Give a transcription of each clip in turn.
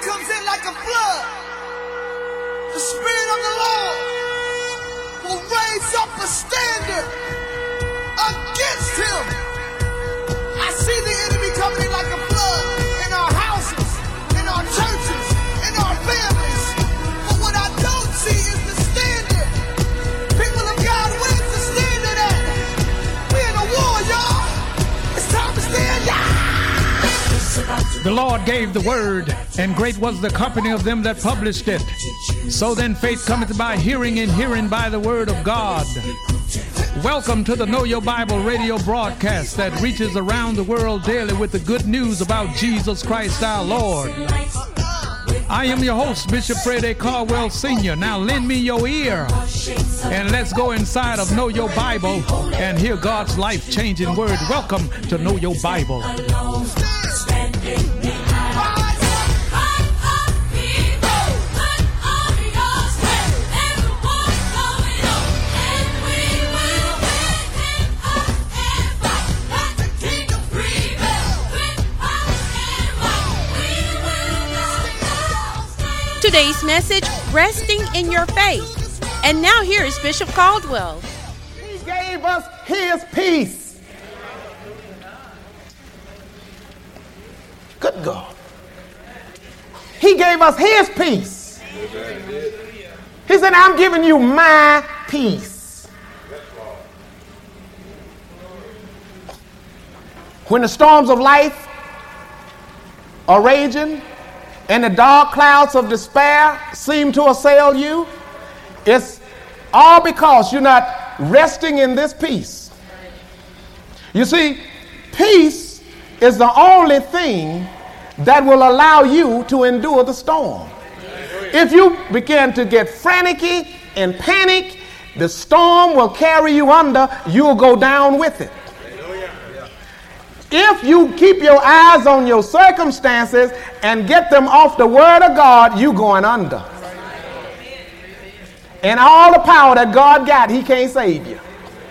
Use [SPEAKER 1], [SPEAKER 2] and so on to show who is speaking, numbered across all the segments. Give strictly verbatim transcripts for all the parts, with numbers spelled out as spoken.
[SPEAKER 1] comes in like a flood, the Spirit of the Lord will raise up a standard against him. I see the enemy coming in like a flood in our houses, in our churches, in our families. But what I don't see is the standard. People of God, where's the standard at? We're in a war, y'all. It's time to stand, y'all.
[SPEAKER 2] The Lord gave the word, and great was the company of them that published it. So then faith cometh by hearing, and hearing by the word of God. Welcome to the Know Your Bible radio broadcast that reaches around the world daily with the good news about Jesus Christ our Lord. I am your host, Bishop Fred A. Caldwell Senior Now lend me your ear, and let's go inside of Know Your Bible and hear God's life-changing word. Welcome to Know Your Bible.
[SPEAKER 3] Today's message, resting in your faith. And now here is Bishop Caldwell.
[SPEAKER 4] He gave us his peace. Good God. He gave us his peace. He said, I'm giving you my peace. When the storms of life are raging, and the dark clouds of despair seem to assail you, it's all because you're not resting in this peace. You see, peace is the only thing that will allow you to endure the storm. If you begin to get frantic and panic, the storm will carry you under. You'll go down with it. If you keep your eyes on your circumstances and get them off the word of God, you going under. And all the power that God got, he can't save you.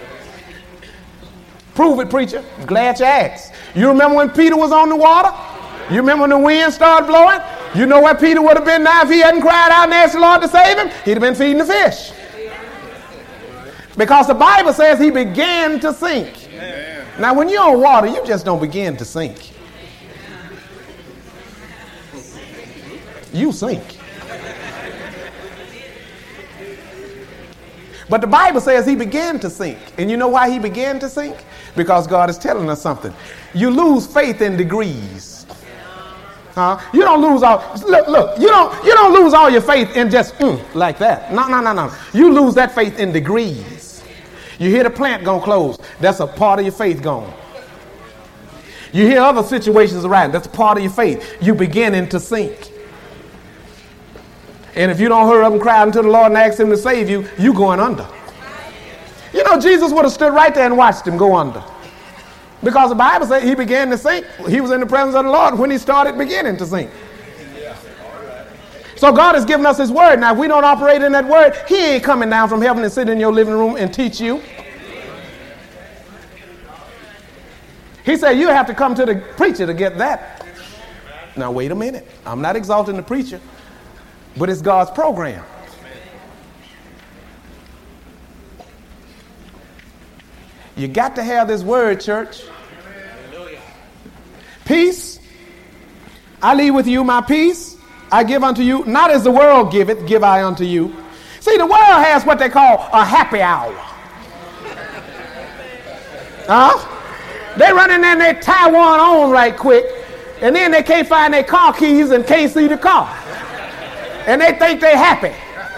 [SPEAKER 4] Prove it, preacher. Glad you asked. You remember when Peter was on the water? You remember when the wind started blowing? You know where Peter would have been now if he hadn't cried out and asked the Lord to save him? He'd have been feeding the fish. Because the Bible says he began to sink. Now, when you're on water, you just don't begin to sink. You sink. But the Bible says he began to sink. And you know why he began to sink? Because God is telling us something. You lose faith in degrees. Huh? You don't lose all, look, look, you don't, you don't lose all your faith in just mm, like that. No, no, no, no. You lose that faith in degrees. You hear the plant gonna close. That's a part of your faith gone. You hear other situations around. That's a part of your faith. You beginning to sink. And if you don't hurry up and cry unto the Lord and ask him to save you, you going under. You know, Jesus would have stood right there and watched him go under. Because the Bible says he began to sink. He was in the presence of the Lord when he started beginning to sink. So God has given us his word. Now, if we don't operate in that word, he ain't coming down from heaven and sit in your living room and teach you. He said you have to come to the preacher to get that. Now, wait a minute. I'm not exalting the preacher, but it's God's program. You got to have this word, church. Peace. I leave with you my peace. I give unto you, not as the world giveth, give I unto you. See, the world has what they call a happy hour. Huh? They run in there and they tie one on right quick, and then they can't find their car keys and can't see the car. And they think they're happy.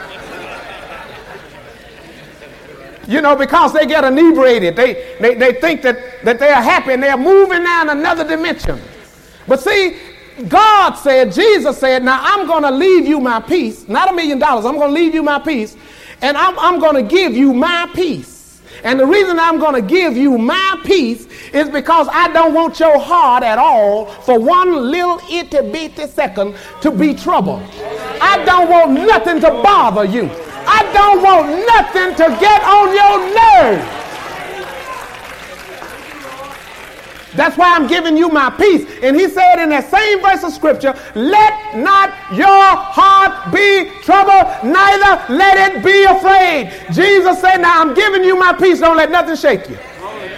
[SPEAKER 4] You know, because they get inebriated. They, they, they think that, that they are happy and they're moving down another dimension. But see, God said, Jesus said, now I'm going to leave you my peace, not a million dollars. I'm going to leave you my peace, and I'm, I'm going to give you my peace. And the reason I'm going to give you my peace is because I don't want your heart at all for one little itty bitty second to be troubled. I don't want nothing to bother you. I don't want nothing to get on your nerves. That's why I'm giving you my peace. And he said in that same verse of scripture, let not your heart be troubled, neither let it be afraid. Jesus said, now I'm giving you my peace. Don't let nothing shake you.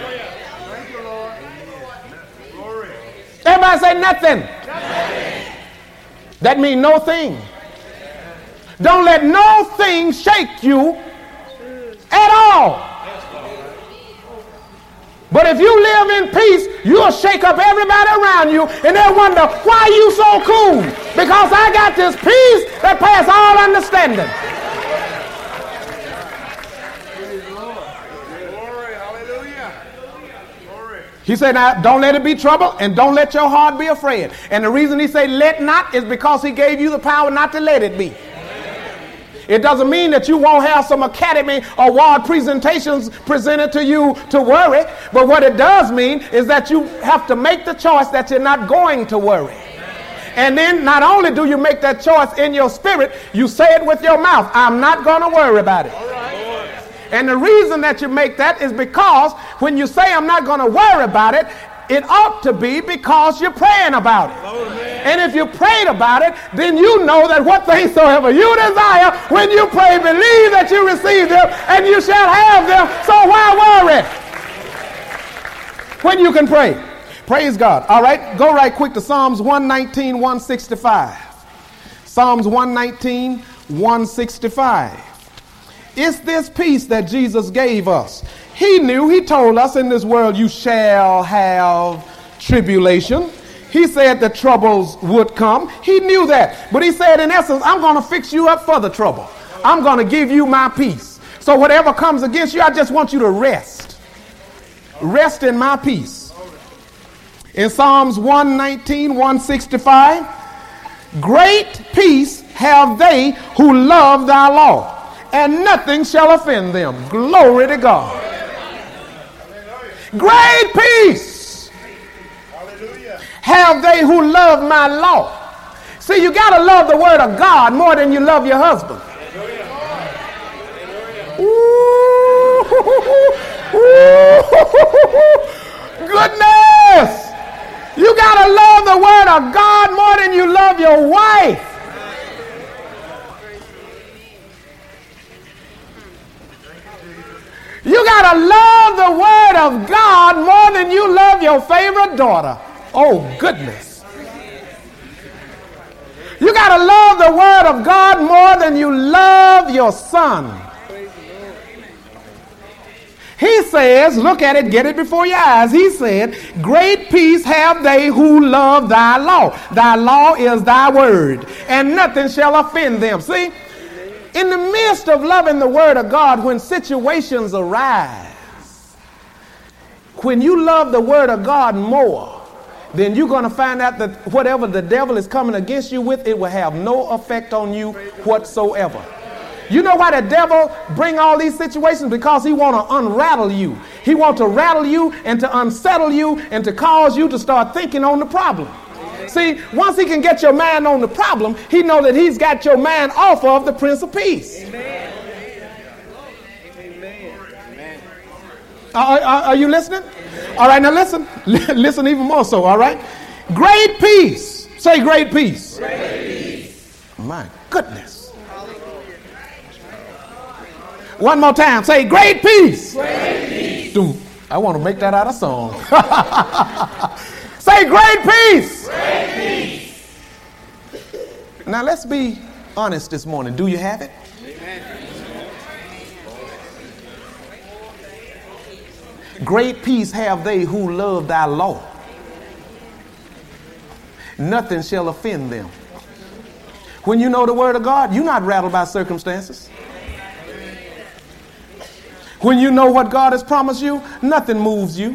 [SPEAKER 4] Everybody say nothing. Nothing. That means no thing. Don't let no thing shake you at all. But if you live in peace, you'll shake up everybody around you and they'll wonder, why are you so cool? Because I got this peace that passes all understanding. He said, now don't let it be trouble and don't let your heart be afraid. And the reason he said let not is because he gave you the power not to let it be. It doesn't mean that you won't have some academy award presentations presented to you to worry. But what it does mean is that you have to make the choice that you're not going to worry. And then not only do you make that choice in your spirit, you say it with your mouth. I'm not going to worry about it. And the reason that you make that is because when you say I'm not going to worry about it, it ought to be because you're praying about it. And if you prayed about it, then you know that what things soever you desire, when you pray, believe that you receive them and you shall have them. So why worry when you can pray? Praise God. All right, go right quick to Psalms one nineteen, one sixty-five. Psalms one nineteen, one sixty-five. It's this peace that Jesus gave us. He knew, he told us in this world you shall have tribulation. He said the troubles would come. He knew that. But he said, in essence, I'm going to fix you up for the trouble. I'm going to give you my peace. So whatever comes against you, I just want you to rest. Rest in my peace. In Psalms one nineteen, one sixty-five, great peace have they who love thy law, and nothing shall offend them. Glory to God. Great peace have they who love my law. See, you got to love the word of God more than you love your husband. Ooh, ooh, goodness. You got to love the word of God more than you love your wife. You got to love the word of God more than you love your favorite daughter. Oh, goodness. You got to love the word of God more than you love your son. He says, look at it, get it before your eyes. He said, great peace have they who love thy law. Thy law is thy word, and nothing shall offend them. See? In the midst of loving the word of God, when situations arise, when you love the word of God more, then you're going to find out that whatever the devil is coming against you with, it will have no effect on you whatsoever. You know why the devil bring all these situations? Because he want to unrattle you. He want to rattle you and to unsettle you and to cause you to start thinking on the problem. See, once he can get your mind on the problem, he know that he's got your mind off of the Prince of Peace. Amen. Amen. Are, are, are you listening? All right, now listen. Listen even more so, all right? Great peace. Say great peace. Great peace. My goodness. One more time. Say great peace. Great peace. Dude, I want to make that out of song. Say great peace. Great peace. Now let's be honest this morning. Do you have it? Amen. Great peace have they who love thy law. Nothing shall offend them. When you know the word of God, you're not rattled by circumstances. When you know what God has promised you, nothing moves you.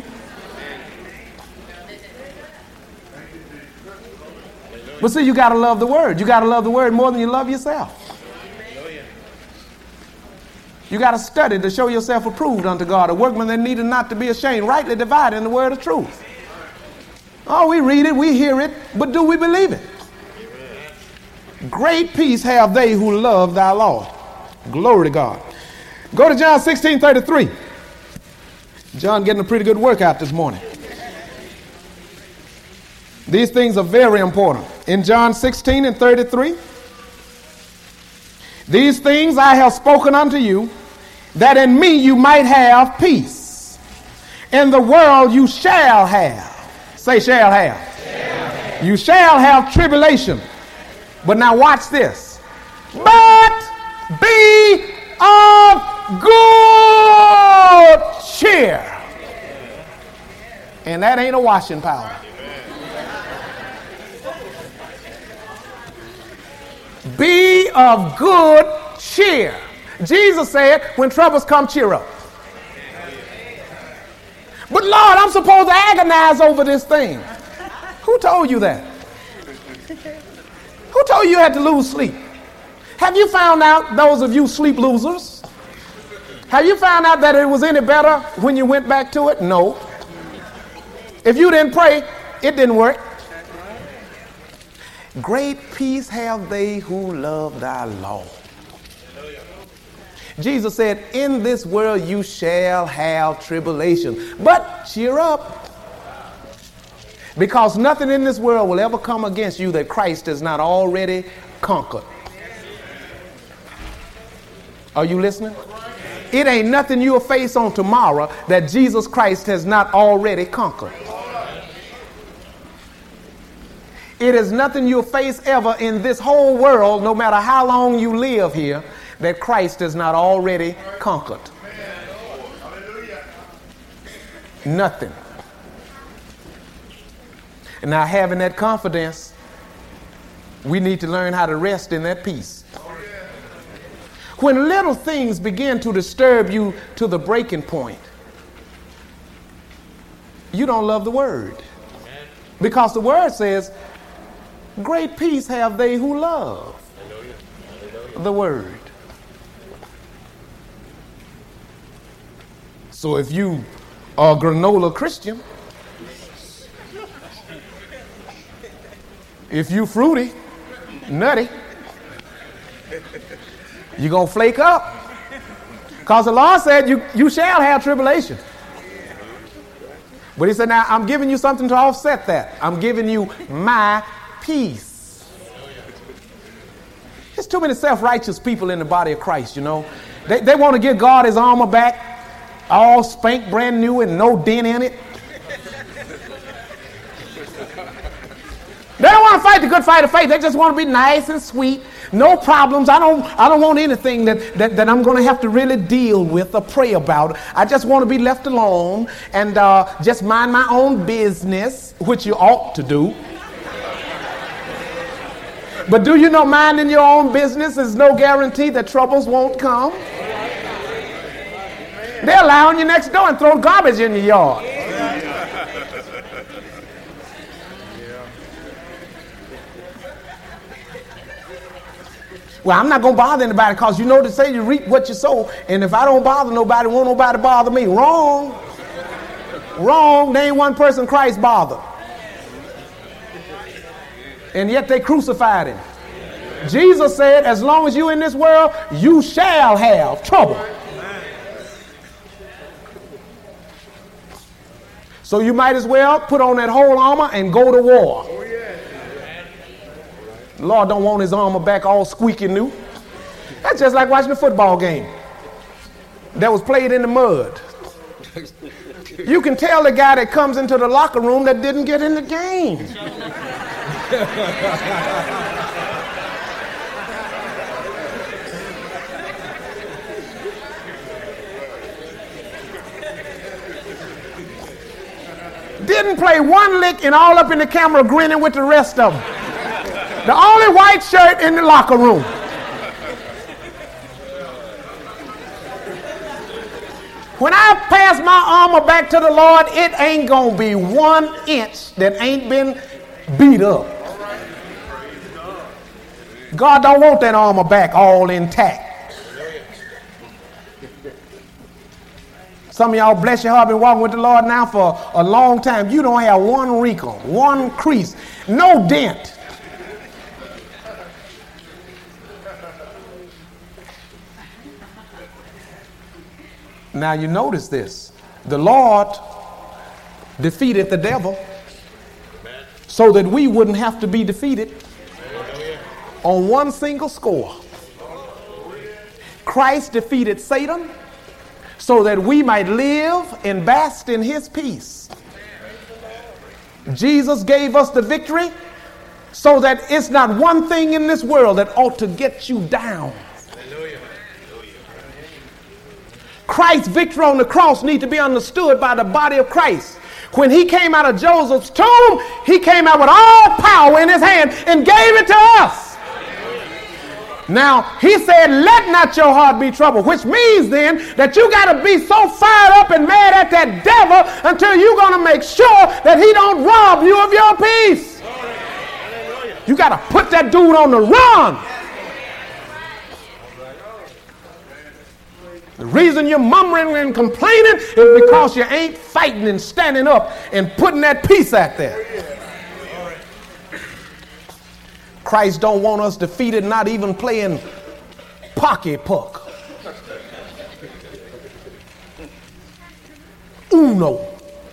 [SPEAKER 4] But see, you got to love the word. You got to love the word more than you love yourself. You got to study to show yourself approved unto God, a workman that needed not to be ashamed, rightly dividing the word of truth. Oh, we read it, we hear it, but do we believe it? Great peace have they who love thy law. Glory to God. Go to John sixteen thirty-three. John getting a pretty good workout this morning. These things are very important. In John sixteen and thirty-three, these things I have spoken unto you, that in me you might have peace. In the world you shall have. Say shall have. Shall have. You shall have tribulation. But now watch this. But be of good cheer. And that ain't a washing powder. Be of good cheer. Jesus said, when troubles come, cheer up. But Lord, I'm supposed to agonize over this thing. Who told you that? Who told you you had to lose sleep? Have you found out, those of you sleep losers, have you found out that it was any better when you went back to it? No. If you didn't pray, it didn't work. Great peace have they who love thy law. Jesus said, in this world you shall have tribulation, but cheer up. Because nothing in this world will ever come against you that Christ has not already conquered. Are you listening? It ain't nothing you'll face on tomorrow that Jesus Christ has not already conquered. It is nothing you'll face ever in this whole world, no matter how long you live here, that Christ has not already conquered. Nothing. And now, having that confidence, we need to learn how to rest in that peace. When little things begin to disturb you to the breaking point, you don't love the word. Because the word says, great peace have they who love the word. So if you are a granola Christian, if you fruity, nutty, you're going to flake up. Because the Lord said you, you shall have tribulation. But he said, now I'm giving you something to offset that. I'm giving you my peace. There's too many self-righteous people in the body of Christ, you know. They, they want to give God his armor back, all spanked brand new and no dent in it. They don't want to fight the good fight of faith. They just want to be nice and sweet. No problems. I don't I don't want anything that, that, that I'm going to have to really deal with or pray about. I just want to be left alone and uh, just mind my own business, which you ought to do. But do you know minding your own business is no guarantee that troubles won't come? They're allowing you next door and throw garbage in your yard. Well, I'm not going to bother anybody because you know they say you reap what you sow. And if I don't bother nobody, won't nobody bother me. Wrong. Wrong. There ain't one person Christ bothered. And yet they crucified him. Jesus said, as long as you're in this world, you shall have trouble. So you might as well put on that whole armor and go to war. The Lord don't want his armor back all squeaky new. That's just like watching a football game that was played in the mud. You can tell the guy that comes into the locker room that didn't get in the game. Didn't play one lick and all up in the camera grinning with the rest of them. The only white shirt in the locker room. When I pass my armor back to the Lord, it ain't going to be one inch that ain't been beat up. God don't want that armor back all intact. Some of y'all, bless your heart, been walking with the Lord now for a long time. You don't have one wrinkle, one crease, no dent. Now you notice this. The Lord defeated the devil so that we wouldn't have to be defeated on one single score. Christ defeated Satan so that we might live and bask in his peace. Jesus gave us the victory so that it's not one thing in this world that ought to get you down. Christ's victory on the cross needs to be understood by the body of Christ. When he came out of Joseph's tomb, he came out with all power in his hand and gave it to us. Now, he said, let not your heart be troubled, which means then that you got to be so fired up and mad at that devil until you're going to make sure that he don't rob you of your peace. You got to put that dude on the run. The reason you're murmuring and complaining is because you ain't fighting and standing up and putting that peace out there. Christ don't want us defeated, not even playing pocket puck. Uno.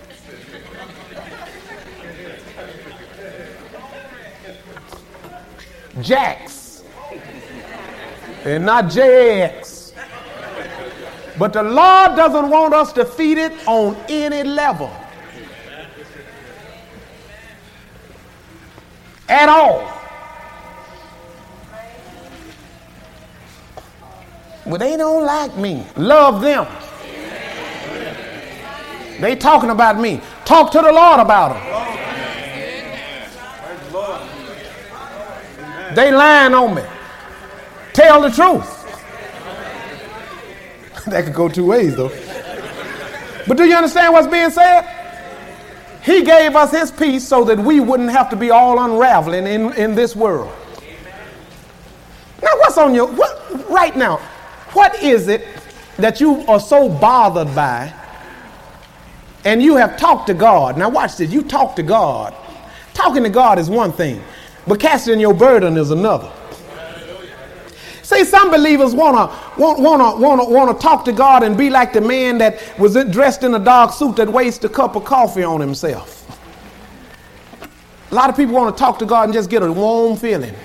[SPEAKER 4] Jacks. And not J X. But the Lord doesn't want us defeated on any level. At all. Well, they don't like me. Love them. They talking about me. Talk to the Lord about them. They lying on me. Tell the truth. That could go two ways, though. But do you understand what's being said? He gave us his peace so that we wouldn't have to be all unraveling in, in this world. Now, what's on your, what, right now, what is it that you are so bothered by and you have talked to God? Now, watch this. You talk to God. Talking to God is one thing, but casting your burden is another. See, some believers wanna want wanna wanna wanna talk to God and be like the man that was dressed in a dark suit that wastes a cup of coffee on himself. A lot of people want to talk to God and just get a warm feeling.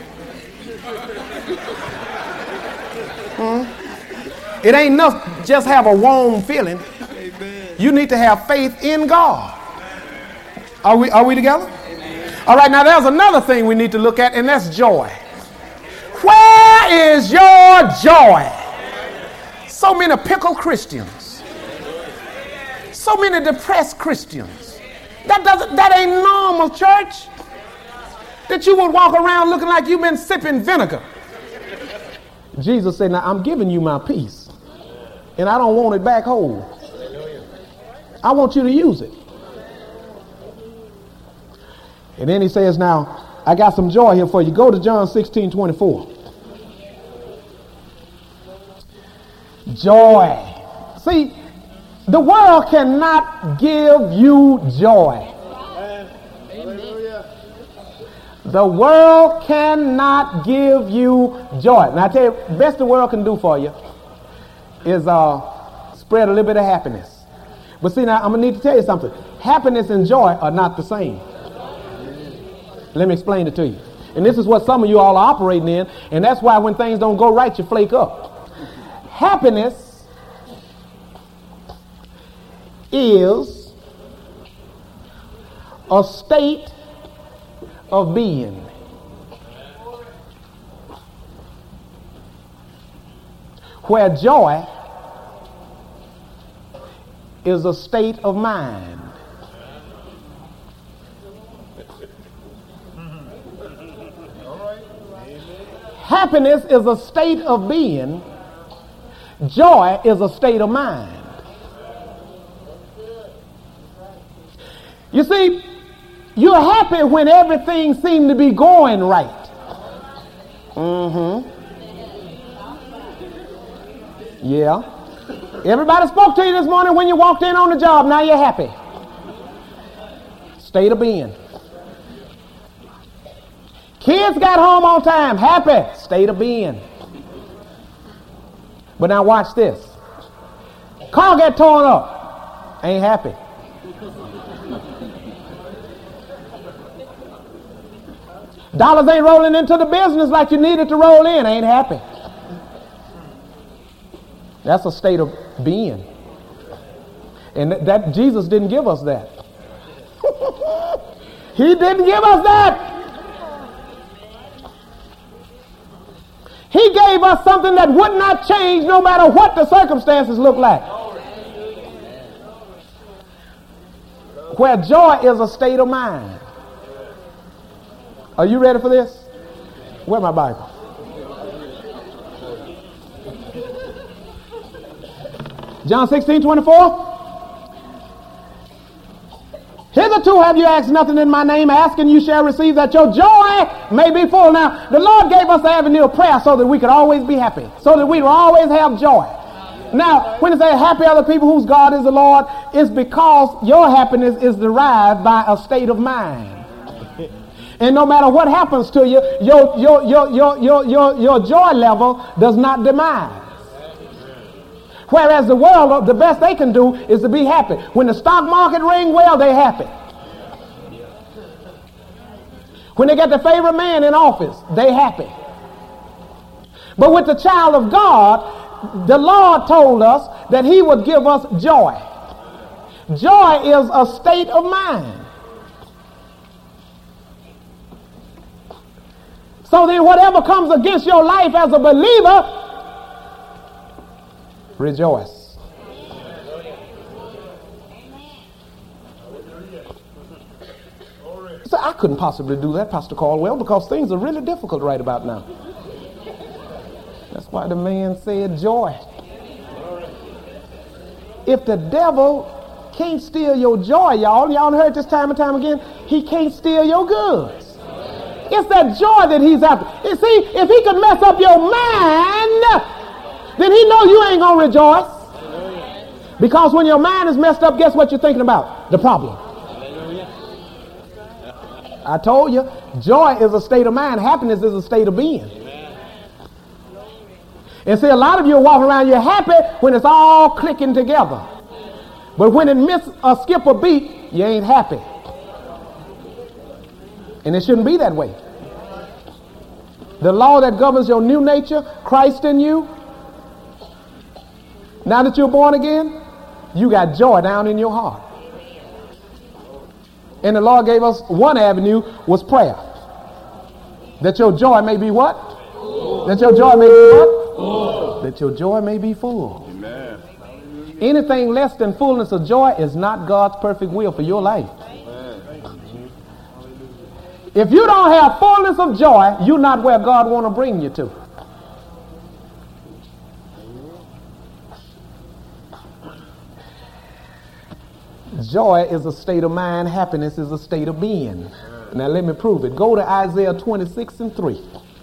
[SPEAKER 4] Hmm? It ain't enough just have a warm feeling. You need to have faith in God. Are we are we together? All right, now there's another thing we need to look at, and that's joy. Where is your joy? So many pickle Christians. So many depressed Christians. That doesn't that ain't normal, church. That you would walk around looking like you've been sipping vinegar. Jesus said, now I'm giving you my peace. And I don't want it back whole. I want you to use it. And then he says, now I got some joy here for you. Go to John sixteen twenty-four. Joy. See, the world cannot give you joy. Amen. The world cannot give you joy. Now I tell you, the best the world can do for you is uh, spread a little bit of happiness. But see, now I'm going to need to tell you something. Happiness and joy are not the same. Let me explain it to you. And this is what some of you all are operating in, and that's why when things don't go right, you flake up. Happiness is a state of being. Where joy is a state of mind. Happiness is a state of being. Joy is a state of mind. You see, you're happy when everything seems to be going right. Mm-hmm. Yeah. Everybody spoke to you this morning when you walked in on the job. Now you're happy. State of being. Kids got home on time. Happy. State of being. But now watch this. Car got torn up. Ain't happy. Dollars ain't rolling into the business like you need it to roll in. Ain't happy. That's a state of being. And that, that Jesus didn't give us that. He didn't give us that. He gave us something that would not change no matter what the circumstances look like. Where joy is a state of mind. Are you ready for this? Where's my Bible? John sixteen twenty-four. Hitherto have you asked nothing in my name. Ask and you shall receive, that your joy may be full. Now, the Lord gave us the avenue of prayer so that we could always be happy, so that we will always have joy. Now, when it says happy are the people whose God is the Lord, it's because your happiness is derived by a state of mind. And no matter what happens to you, your, your, your, your, your, your, your joy level does not demise. Whereas the world, the best they can do is to be happy. When the stock market ring well, they're happy. When they get the favorite man in office, they're happy. But with the child of God, the Lord told us that he would give us joy. Joy is a state of mind. So then whatever comes against your life as a believer, rejoice. So I couldn't possibly do that, Pastor Caldwell, because things are really difficult right about now. That's why the man said joy. If the devil can't steal your joy, y'all, y'all heard this time and time again, he can't steal your goods. It's that joy that he's after. You see, if he could mess up your mind, then he know you ain't gonna rejoice. Because when your mind is messed up, guess what you're thinking about? The problem. I told you, joy is a state of mind. Happiness is a state of being. And see, a lot of you are walking around, you're happy when it's all clicking together. But when it miss or skip a beat, you ain't happy. And it shouldn't be that way. The law that governs your new nature, Christ in you, now that you're born again, you got joy down in your heart. And the Lord gave us one avenue was prayer. That your joy may be what? Full. That your joy may be what? Full. That your joy may be full. Amen. Anything less than fullness of joy is not God's perfect will for your life. Amen. If you don't have fullness of joy, you're not where God want to bring you to. Joy is a state of mind. Happiness is a state of being. Now let me prove it. Go to Isaiah twenty-six and three.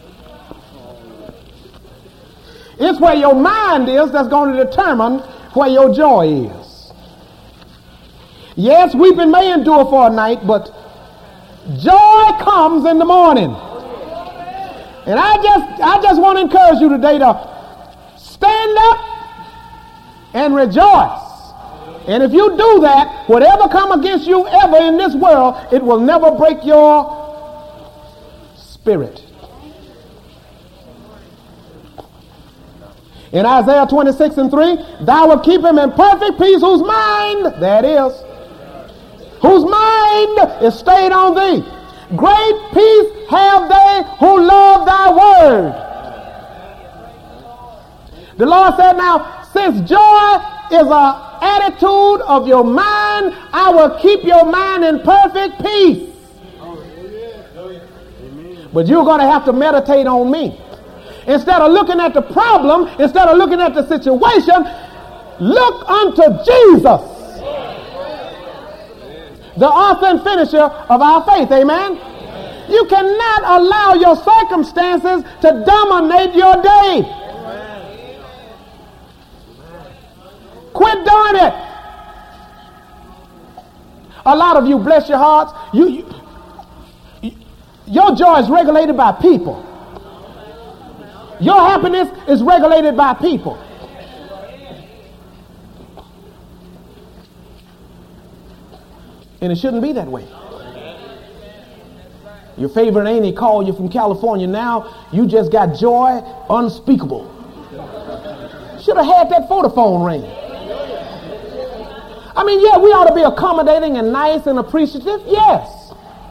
[SPEAKER 4] It's where your mind is that's going to determine where your joy is. Yes, weeping may endure for a night, but joy comes in the morning. And I just, I just want to encourage you today to stand up and rejoice. And if you do that, whatever come against you ever in this world, it will never break your spirit. In Isaiah twenty-six and three, thou wilt keep him in perfect peace whose mind, that is, whose mind is stayed on thee. Great peace have they who love thy word. The Lord said, now, since joy is a attitude of your mind, I will keep your mind in perfect peace. But you're going to have to meditate on me. Instead of looking at the problem, instead of looking at the situation, look unto Jesus, the author and finisher of our faith. Amen. You cannot allow your circumstances to dominate your day. Quit doing it. A lot of you, bless your hearts, you, you, your joy is regulated by people. Your happiness is regulated by people. And it shouldn't be that way. Your favorite auntie called you from California. Now you just got joy unspeakable. Should have had that photophone ring. I mean, yeah, we ought to be accommodating and nice and appreciative. Yes.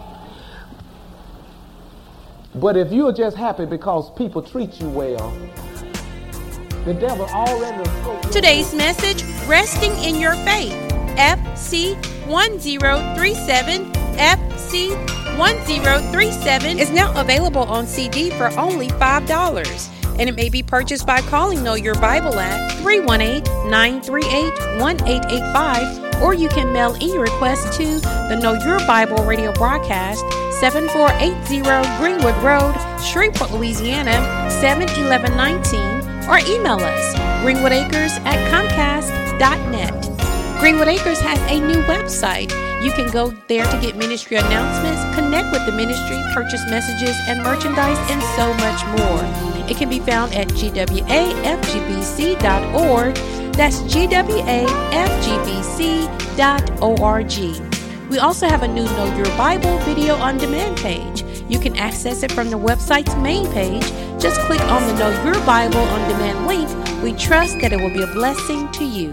[SPEAKER 4] But if you're just happy because people treat you well, the devil already spoke.
[SPEAKER 3] Today's message, Resting in Your Faith, F C one zero three seven, F C one zero three seven is now available on C D for only five dollars. And it may be purchased by calling Know Your Bible at three one eight, nine three eight, one eight eight five, or you can mail in your request to the Know Your Bible radio broadcast, seven four eight zero Greenwood Road, Shreveport, Louisiana, seven eleven nineteen, or email us, greenwoodacres at comcast dot net. Greenwood Acres has a new website. You can go there to get ministry announcements, connect with the ministry, purchase messages and merchandise, and so much more. It can be found at G W A F G B C dot org. That's G W A F G B C dot org. We also have a new Know Your Bible video on demand page. You can access it from the website's main page. Just click on the Know Your Bible on demand link. We trust that it will be a blessing to you.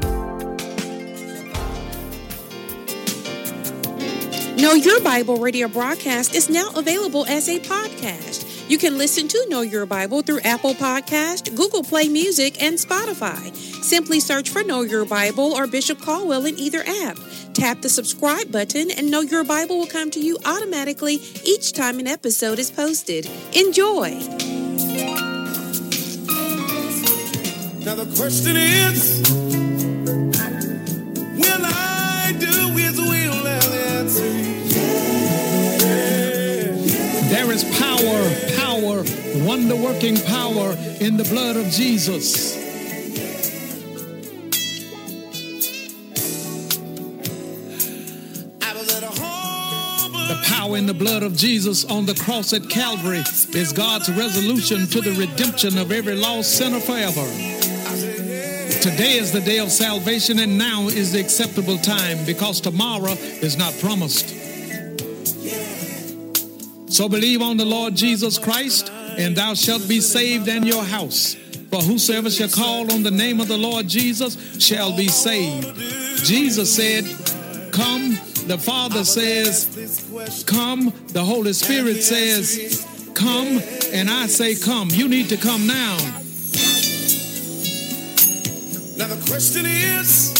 [SPEAKER 3] Know Your Bible radio broadcast is now available as a podcast. You can listen to Know Your Bible through Apple Podcast, Google Play Music, and Spotify. Simply search for Know Your Bible or Bishop Caldwell in either app. Tap the subscribe button and Know Your Bible will come to you automatically each time an episode is posted. Enjoy!
[SPEAKER 1] Now the question is, will I do His will? And the answer is yeah.
[SPEAKER 2] There is power, power, wonder-working power in the blood of Jesus. The power in the blood of Jesus on the cross at Calvary is God's resolution to the redemption of every lost sinner forever. Today is the day of salvation, and now is the acceptable time, because tomorrow is not promised. So believe on the Lord Jesus Christ, and thou shalt be saved and your house. For whosoever shall call on the name of the Lord Jesus shall be saved. Jesus said, come. The Father says, come. The Holy Spirit says, come. And I say, come. You need to come now.
[SPEAKER 1] Now the question is,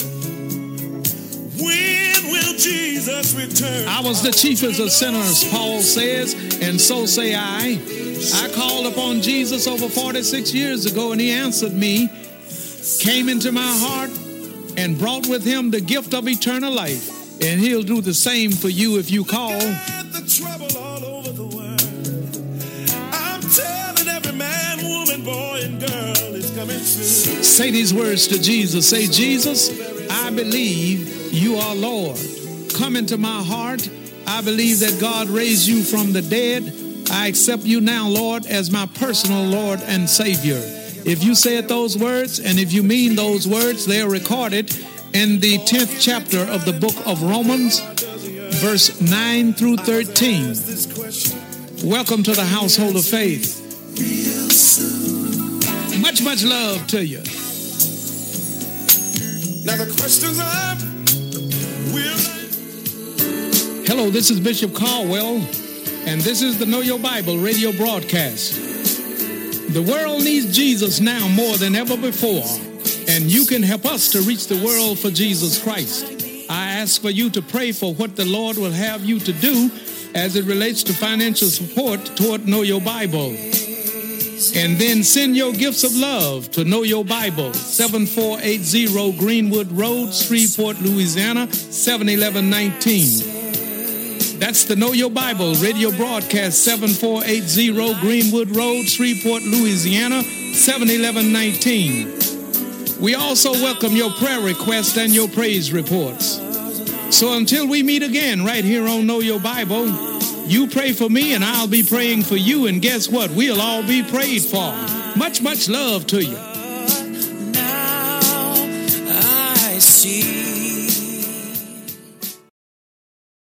[SPEAKER 1] when will Jesus return?
[SPEAKER 2] I was the chiefest of sinners, Paul says, and so say I. I called upon Jesus over forty-six years ago, and he answered me, came into my heart, and brought with him the gift of eternal life. And he'll do the same for you if you call.
[SPEAKER 1] The trouble all over the world. I'm telling every man, woman, boy, and girl is coming soon.
[SPEAKER 2] Say these words to Jesus. Say, Jesus, I believe you are Lord. Come into my heart. I believe that God raised you from the dead. I accept you now, Lord, as my personal Lord and Savior. If you said those words, and if you mean those words, they are recorded in the tenth chapter of the book of Romans, verse nine through thirteen. Welcome to the household of faith. Much, much love to you.
[SPEAKER 1] Now the questions are, will I...
[SPEAKER 2] Hello, this is Bishop Caldwell, and this is the Know Your Bible radio broadcast. The world needs Jesus now more than ever before. And you can help us to reach the world for Jesus Christ. I ask for you to pray for what the Lord will have you to do as it relates to financial support toward Know Your Bible. And then send your gifts of love to Know Your Bible, seven four eight zero Greenwood Road, Shreveport, Louisiana, seven eleven nineteen. That's the Know Your Bible radio broadcast, seven four eight zero Greenwood Road, Shreveport, Louisiana, seven eleven nineteen. We also welcome your prayer requests and your praise reports. So until we meet again right here on Know Your Bible, you pray for me and I'll be praying for you. And guess what? We'll all be prayed for. Much, much love to you.
[SPEAKER 1] Now I see